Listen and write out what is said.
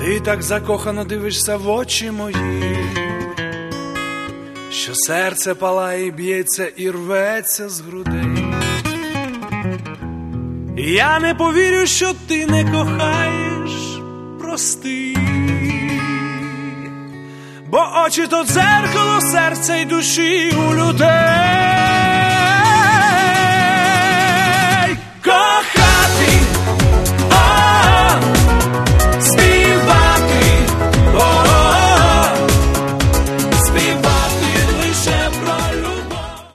Ти так закохано дивишся в очі мої, що серце палає і б'ється і рветься з грудей. Я не повірю, що ти не кохаєш, прости, бо очі то дзеркало серця й душі у людей.